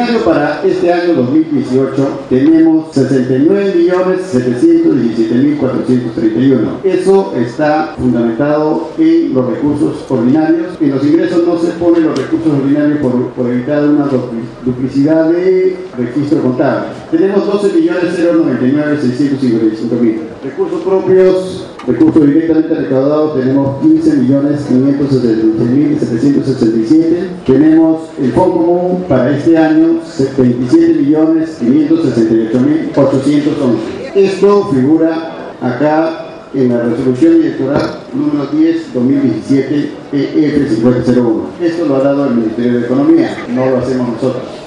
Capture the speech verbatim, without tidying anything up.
Extraordinario para este año dos mil dieciocho tenemos sesenta y nueve millones setecientos diecisiete mil cuatrocientos treinta y uno. Eso está fundamentado en los recursos ordinarios. En los ingresos no se ponen los recursos ordinarios por, por evitar una duplicidad de registro contable. Tenemos doce millones noventa y nueve mil seiscientos cincuenta y cinco mil. Recursos propios, recursos directamente recaudados, tenemos quince millones quinientos setenta y seis mil setecientos sesenta y siete. Tenemos el fondo común para este año veintisiete millones quinientos sesenta y ocho mil ochocientos once. Esto figura acá en la resolución electoral número diez dos mil diecisiete E F cincuenta cero uno. Esto lo ha dado el Ministerio de Economía, no lo hacemos nosotros.